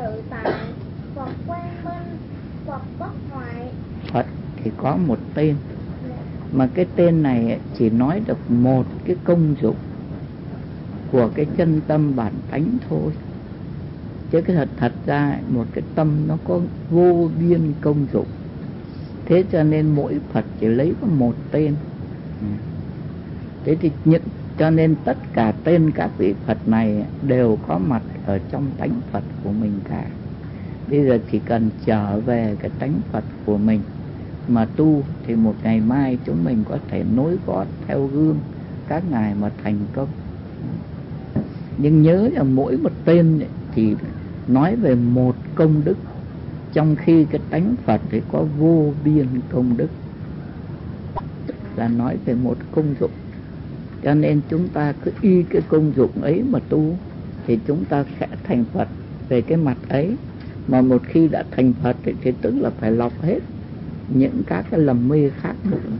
tự tại, Phật quang minh, Phật bất hoại. Phật thì có một tên, mà cái tên này chỉ nói được một cái công dụng của cái chân tâm bản tánh thôi. Chứ cái thật ra một cái tâm nó có vô biên công dụng. Thế cho nên mỗi Phật chỉ lấy có một tên. Thế thì cho nên tất cả tên các vị Phật này đều có mặt ở trong tánh Phật của mình cả. Bây giờ chỉ cần trở về cái tánh Phật của mình mà tu, thì một ngày mai chúng mình có thể nối gót theo gương các ngài mà thành công. Nhưng nhớ là mỗi một tên thì nói về một công đức, trong khi cái tánh Phật thì có vô biên công đức, là nói về một công dụng. Cho nên chúng ta cứ y cái công dụng ấy mà tu, thì chúng ta sẽ thành Phật về cái mặt ấy. Mà một khi đã thành Phật thì tức là phải lọc hết những các cái lầm mê khác nữa.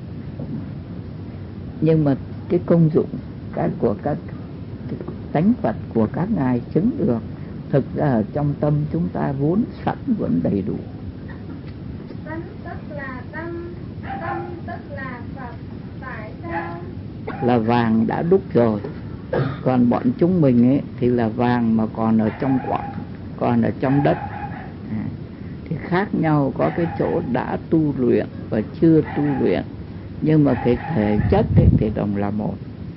Nhưng mà cái công dụng của các tánh Phật của các ngài chứng được, thực ra ở trong tâm chúng ta vốn sẵn, vẫn đầy đủ. Tánh tức là tâm, tâm tức là Phật. Tại sao? Là vàng đã đúc rồi, còn bọn chúng mình ấy thì là vàng mà còn ở trong quặng, còn ở trong đất. Thì khác nhau có cái chỗ đã tu luyện và chưa tu luyện, nhưng mà cái thể chất ấy thì đồng là một.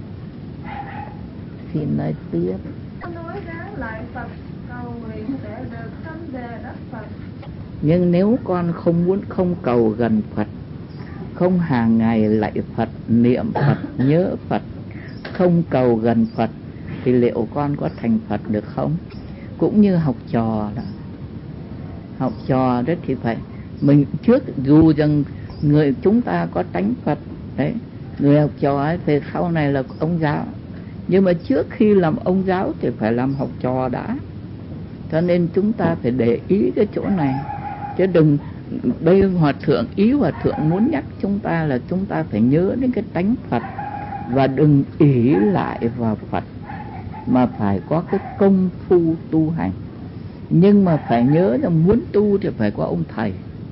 Xin nói tiếp. Nói ráng lại Phật, cầu nguyện để được tâm về đất Phật. Nhưng nếu con không cầu gần Phật, không hàng ngày lạy Phật, niệm Phật, nhớ Phật, không cầu gần Phật, thì liệu con có thành Phật được không? Cũng như học trò đó. Học trò đó thì phải mình trước, dù rằng người chúng ta có tánh Phật đấy, người học trò ấy thì sau này là ông giáo, nhưng mà trước khi làm ông giáo thì phải làm học trò đã. Cho nên chúng ta phải để ý cái chỗ này, chứ đừng, đây hòa thượng muốn nhắc chúng ta là chúng ta phải nhớ đến cái tánh Phật, và đừng ỷ lại vào Phật, mà phải có cái công phu tu hành. Nhưng mà phải nhớ là muốn tu thì phải có ông thầy.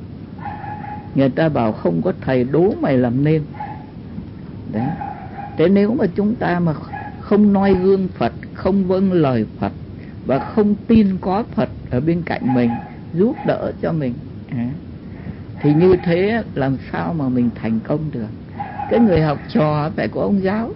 Người ta bảo không có thầy đố mày làm nên. Đấy. Thế nếu mà chúng ta mà không noi gương Phật, không vâng lời Phật, và không tin có Phật ở bên cạnh mình giúp đỡ cho mình, thì như thế làm sao mà mình thành công được? Cái người học trò phải có ông giáo,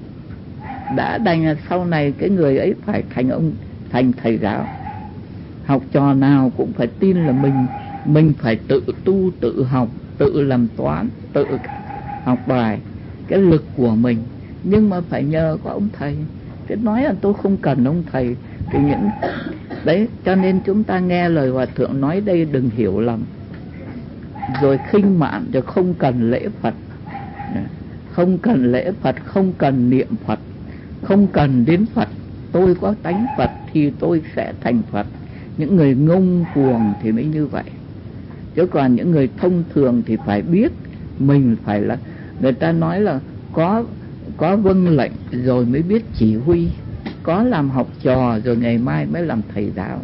đã đành là sau này cái người ấy phải thành thầy giáo. Học trò nào cũng phải tin là mình phải tự tu, tự học, tự làm toán, tự học bài, cái lực của mình, nhưng mà phải nhờ có ông thầy. Thế nói là tôi không cần ông thầy thì những đấy. Cho nên chúng ta nghe lời hòa thượng nói đây đừng hiểu lầm, rồi khinh mạn, rồi không cần lễ Phật, không cần lễ Phật, không cần niệm Phật, không cần đến Phật. Tôi có tánh Phật thì tôi sẽ thành Phật. Những người ngông cuồng thì mới như vậy. Chứ còn những người thông thường thì phải biết mình phải là, người ta nói là có vâng lệnh rồi mới biết chỉ huy, có làm học trò rồi ngày mai mới làm thầy giáo.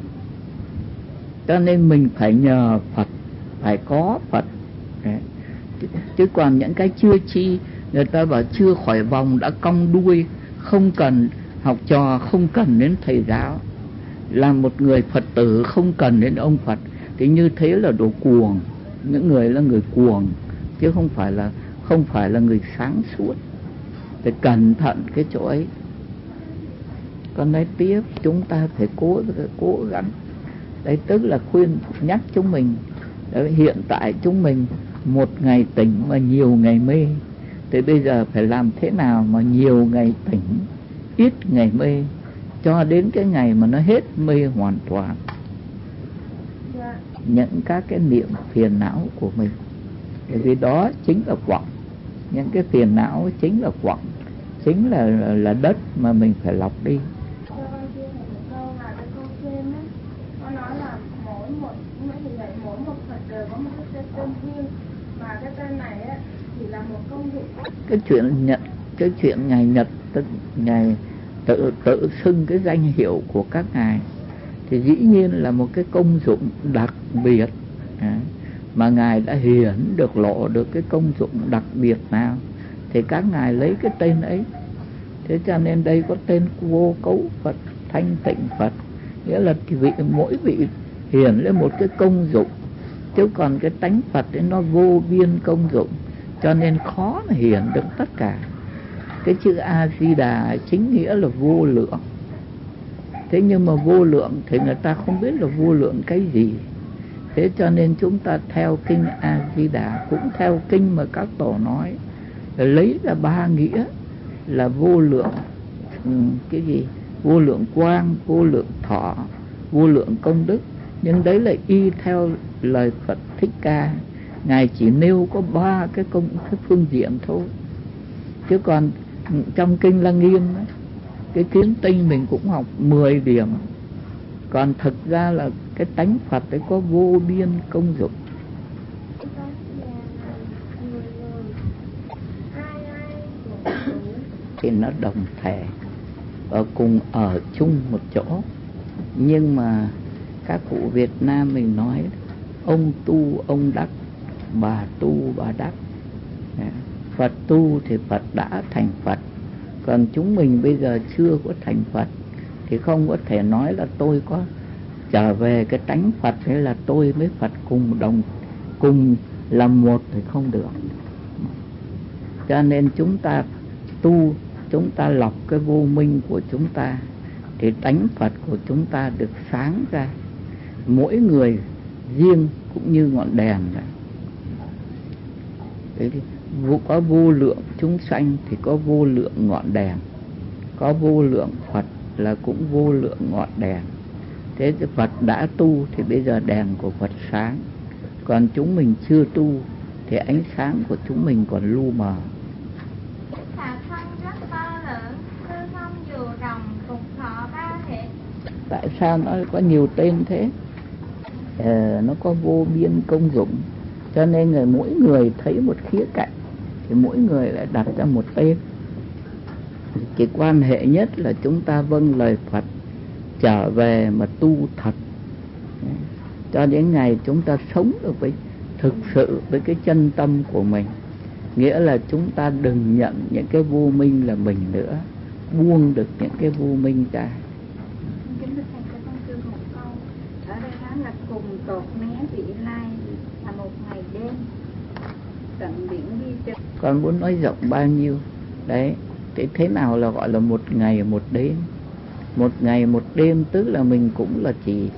Cho nên mình phải nhờ Phật, phải có Phật. Đấy. Chứ còn những cái chưa chi, người ta bảo chưa khỏi vòng đã cong đuôi, không cần học trò, không cần đến thầy giáo, là một người Phật tử không cần đến ông Phật, thì như thế là đồ cuồng. Những người là người cuồng, chứ không phải là người sáng suốt. Phải cẩn thận cái chỗ ấy. Còn nói tiếp, chúng ta phải cố gắng. Đấy tức là khuyên nhắc chúng mình. Đấy, hiện tại chúng mình một ngày tỉnh mà nhiều ngày mê, thì bây giờ phải làm thế nào mà nhiều ngày tỉnh, ít ngày mê, cho đến cái ngày mà nó hết mê hoàn toàn. Những các cái niệm phiền não của mình, bởi vì đó chính là quặng. Những cái phiền não chính là quặng, chính là đất mà mình phải lọc đi. Nó nói là mỗi một Phật đều có một cái tên riêng, mà cái tên này á chỉ là một công dụng. Cái chuyện ngài Nhật, tức ngài tự xưng cái danh hiệu của các ngài, thì dĩ nhiên là một cái công dụng đặc biệt, mà Ngài đã hiển được, lộ được cái công dụng đặc biệt nào thì các Ngài lấy cái tên ấy. Thế cho nên đây có tên Vô Cấu Phật, Thanh Tịnh Phật, nghĩa là mỗi vị hiển lên một cái công dụng, chứ còn cái tánh Phật ấy nó vô biên công dụng, cho nên khó mà hiển được tất cả. Cái chữ A Di Đà chính nghĩa là vô lượng. Thế nhưng mà vô lượng thì người ta không biết là vô lượng cái gì. Thế cho nên chúng ta theo kinh A Di Đà, cũng theo kinh mà các tổ nói, lấy ra ba nghĩa là vô lượng, cái gì? Vô lượng quang, vô lượng thọ, vô lượng công đức. Nhưng đấy là y theo lời Phật Thích Ca, Ngài chỉ nêu có ba cái phương diện thôi. Chứ còn trong kinh Lăng Nghiêm, cái kiến tinh mình cũng học 10 điểm. Còn thực ra là cái tánh Phật ấy có vô biên công dụng. Thì nó đồng thể và cùng ở chung một chỗ. Nhưng mà các cụ Việt Nam mình nói ông tu ông đắc, bà tu bà đắc. Phật tu thì Phật đã thành Phật, còn chúng mình bây giờ chưa có thành Phật thì không có thể nói là tôi có trở về cái tánh Phật hay là tôi với Phật cùng làm một thì không được. Cho nên chúng ta tu, chúng ta lọc cái vô minh của chúng ta thì tánh Phật của chúng ta được sáng ra. Mỗi người riêng cũng như ngọn đèn này. Có vô lượng chúng sanh thì có vô lượng ngọn đèn, có vô lượng Phật là cũng vô lượng ngọn đèn. Thế thì Phật đã tu thì bây giờ đèn của Phật sáng, còn chúng mình chưa tu thì ánh sáng của chúng mình còn lu mờ. Tại sao nó có nhiều tên thế? Nó có vô biên công dụng, cho nên mỗi người thấy một khía cạnh thì mỗi người lại đặt ra một tên. Cái quan hệ nhất là chúng ta vâng lời Phật, trở về mà tu thật, cho đến ngày chúng ta sống được với thực sự với cái chân tâm của mình. Nghĩa là chúng ta đừng nhận những cái vô minh là mình nữa, buông được những cái vô minh ra. Kính thưa thầy, cho con thưa một câu. Ở đây nói là cùng tột né vị lai là một ngày đêm, tận biển đi chân. Con muốn nói rộng bao nhiêu? Đấy, thế nào là gọi là một ngày một đêm? Một ngày một đêm tức là mình cũng là chỉ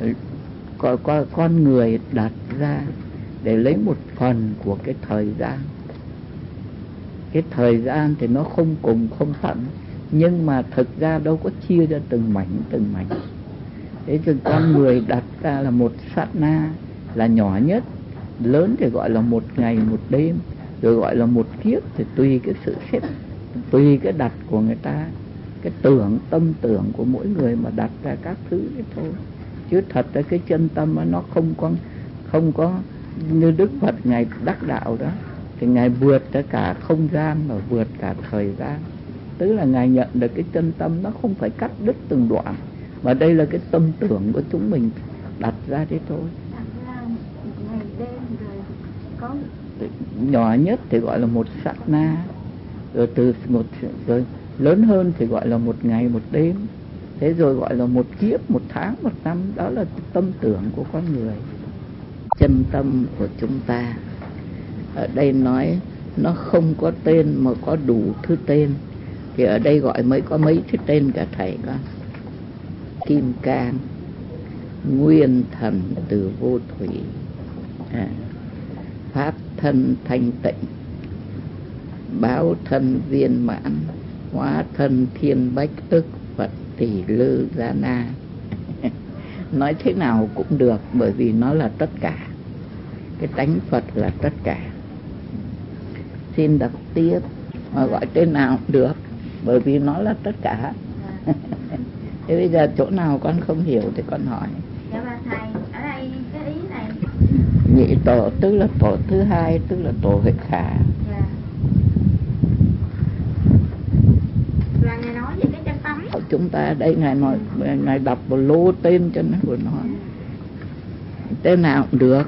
con người đặt ra để lấy một phần của cái thời gian. Cái thời gian thì nó không cùng không tận, nhưng mà thực ra đâu có chia ra từng mảnh. Thế thì con người đặt ra là một sát na là nhỏ nhất, lớn thì gọi là một ngày một đêm, rồi gọi là một kiếp, thì tùy cái sự xếp, tùy cái đặt của người ta, cái tâm tưởng của mỗi người mà đặt ra các thứ đấy thôi. Chứ thật ra cái chân tâm nó không có như Đức Phật Ngài đắc đạo đó, thì Ngài vượt cả không gian và vượt cả thời gian. Tức là Ngài nhận được cái chân tâm nó không phải cắt đứt từng đoạn, mà đây là cái tâm tưởng của chúng mình đặt ra thế thôi. Ngày đêm rồi có nhỏ nhất thì gọi là một sát na, rồi rồi lớn hơn thì gọi là một ngày một đêm, thế rồi gọi là một kiếp, một tháng, một năm. Đó là tâm tưởng của con người. Chân tâm của chúng ta ở đây nói nó không có tên mà có đủ thứ tên, thì ở đây gọi mới có mấy thứ tên cả thầy con. Kim Cang, Nguyên Thần Từ Vô Thủy, Pháp Thân Thanh Tịnh, Báo Thân Viên Mãn, Hóa Thân Thiên Bách Ức, Phật Tỷ Lư Gia Na. Nói thế nào cũng được, bởi vì nó là tất cả. Cái tánh Phật là tất cả. Xin đọc tiếp, mà gọi tên nào cũng được, bởi vì nó là tất cả. Thế bây giờ chỗ nào con không hiểu thì con hỏi. Dạ bà thầy, ở đây cái ý này Nhị tổ tức là tổ thứ hai, tức là tổ Huệ Khả. dạ. Là Ngài nói về cái chân tâm. chúng ta đây, ngài nói, ngài đọc một lô tên cho nó của nó, tên nào cũng được.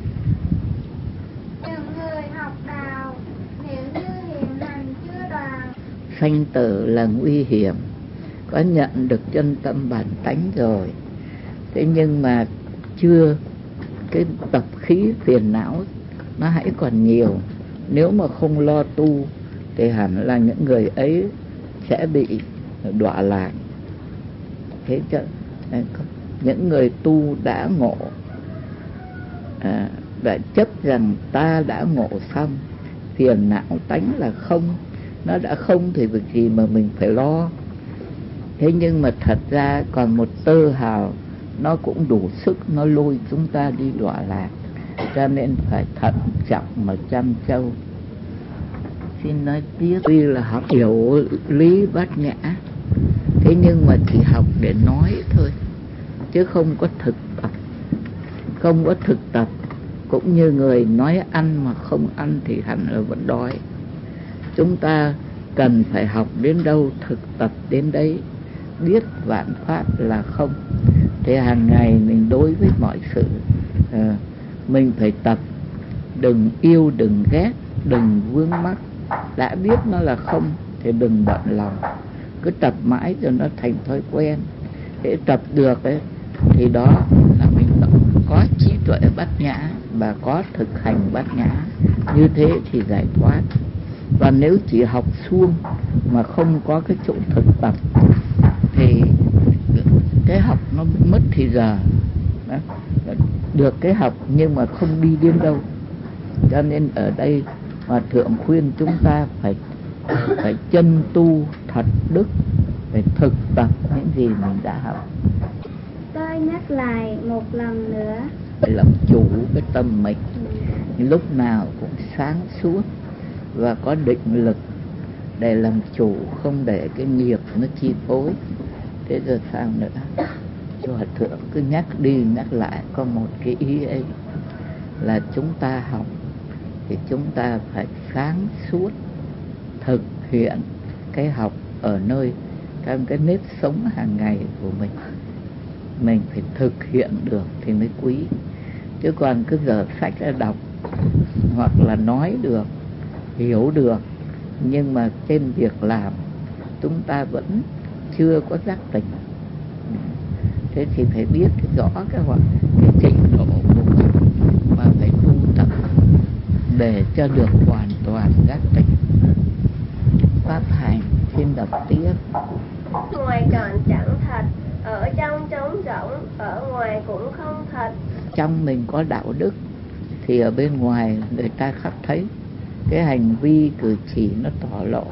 Những người học đạo nếu như hiện hành chưa đoạn, Sanh tử là nguy hiểm, có nhận được chân tâm bản tánh rồi, thế nhưng mà chưa, cái tập khí phiền não nó hãy còn nhiều. Nếu mà không lo tu thì hẳn là những người ấy sẽ bị đọa lạc. Thế chứ những người tu đã ngộ, đã chấp rằng ta đã ngộ xong, phiền não tánh là không, nó đã không thì việc gì mà mình phải lo. Thế nhưng mà thật ra còn một tơ hào nó cũng đủ sức nó lôi chúng ta đi đọa lạc, cho nên phải thận trọng mà chăm châu. Xin nói tiếp, tuy là học hiểu lý bát nhã, thế nhưng mà chỉ học để nói thôi, chứ không có thực tập. Không có thực tập cũng như người nói ăn mà không ăn thì hẳn là vẫn đói. Chúng ta cần phải học đến đâu thực tập đến đấy, biết vạn pháp là không. Thế hàng ngày mình đối với mọi sự mình phải tập, đừng yêu, đừng ghét, đừng vướng mắc. Đã biết nó là không thì đừng bận lòng, cứ tập mãi cho nó thành thói quen. Để tập được ấy, thì đó là mình có trí tuệ bát nhã và có thực hành bát nhã, như thế thì giải thoát. Và nếu chỉ học suông mà không có cái chỗ thực tập thì cái học nó mất thì giờ đó. Được cái học nhưng mà không đi đến đâu. Cho nên ở đây Hòa Thượng khuyên chúng ta phải chân tu thật đức, phải thực tập những gì mình đã học. tôi nhắc lại một lần nữa, Phải làm chủ cái tâm mình, lúc nào cũng sáng suốt và có định lực để làm chủ, không để cái nghiệp nó chi phối. Thế rồi sao nữa? Cho Hòa Thượng cứ nhắc đi nhắc lại có một cái ý ấy, là chúng ta học thì chúng ta phải sáng suốt thực hiện cái học ở nơi trong cái nếp sống hàng ngày của mình phải thực hiện được thì mới quý. Chứ còn cứ dở sách ra đọc hoặc là nói được, hiểu được, nhưng mà trên việc làm chúng ta vẫn chưa có giác tỉnh. Thế thì phải biết rõ cái trình độ của mình mà phải tu tập để cho được hoàn toàn giác tỉnh. Pháp hành xin đọc tiếp. ngoài trọn chẳng thật, ở trong trống rỗng, ở ngoài cũng không thật. Trong mình có đạo đức thì ở bên ngoài người ta khắc thấy, cái hành vi cử chỉ nó tỏ lộ.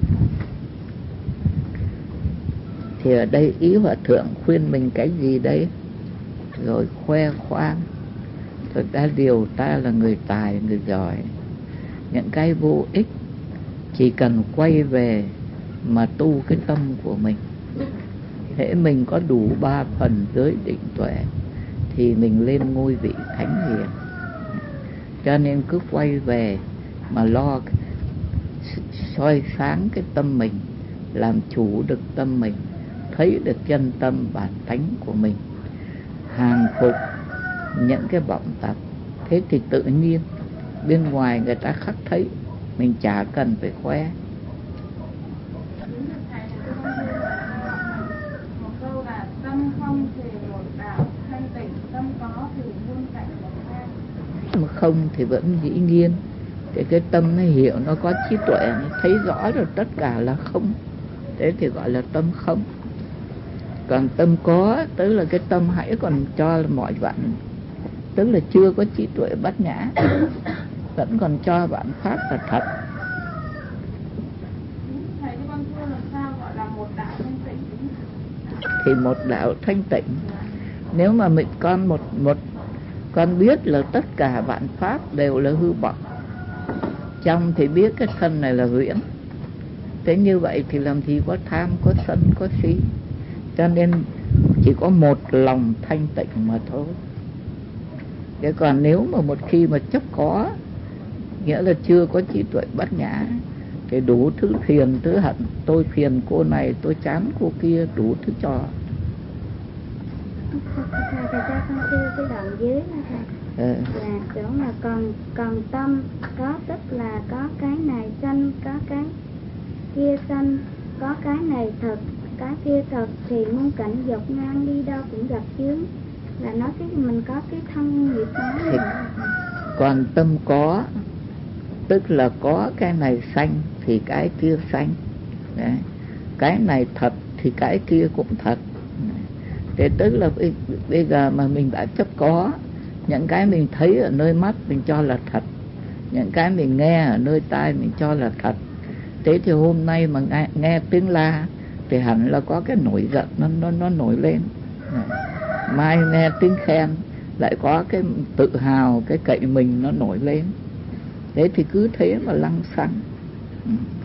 Thì ở đây ý Hòa Thượng khuyên mình cái gì đấy? Rồi khoe khoang, rồi ta là người tài, người giỏi, những cái vô ích. Chỉ cần quay về mà tu cái tâm của mình, hễ mình có đủ 3 phần giới định tuệ thì mình lên ngôi vị thánh hiền. Cho nên cứ quay về mà lo soi sáng cái tâm mình, làm chủ được tâm mình, thấy được chân tâm bản tánh của mình, hàng phục những cái vọng tập. Thế thì tự nhiên bên ngoài người ta khắc thấy, mình chả cần phải khoe. Một câu là tâm không thì một đạo thanh tịnh, tâm có thì muôn cảnh một hai. Mà không thì vẫn dĩ nhiên cái tâm nó hiểu, nó có trí tuệ, nó thấy rõ rồi tất cả là không. Thế thì gọi là tâm không. Còn tâm có tức là cái tâm hãy còn cho mọi vạn, tức là chưa có trí tuệ bát nhã, vẫn còn cho vạn pháp là thật. Thầy cho con thưa làm sao gọi là một đạo thanh tịnh? Thì một đạo thanh tịnh, nếu mà mình con biết là tất cả vạn pháp đều là hư vọng, trong thì biết cái thân này là huyễn. Thế như vậy thì làm gì có tham, có sân, có si. Cho nên chỉ có một lòng thanh tịnh mà thôi. Thế còn nếu mà một khi mà chấp có, nghĩa là chưa có trí tuệ bát nhã, Thì đủ thứ phiền thứ hận, tôi phiền cô này, tôi chán cô kia, đủ thứ trò. Thầy cho con kêu cái đoạn dưới đó thầy. Là chỗ là còn tâm có, tức là có cái này sanh, có cái kia sanh, có cái này thật, cái kia thật, thì muôn cảnh dọc ngang đi đâu cũng gặp chướng. Là nói cái mình có cái thân nghiệp đó. Còn tâm có, tức là có cái này sanh thì cái kia sanh. Đấy. Cái này thật thì cái kia cũng thật. Thế tức là bây giờ mà mình đã chấp có, những cái mình thấy ở nơi mắt mình cho là thật, những cái mình nghe ở nơi tai mình cho là thật. Thế thì hôm nay mà nghe tiếng la thì hẳn là có cái nổi giận nó nổi lên. Mai nghe tiếng khen lại có cái tự hào, cái cậy mình nó nổi lên. Thế thì cứ thế mà lăng xăng.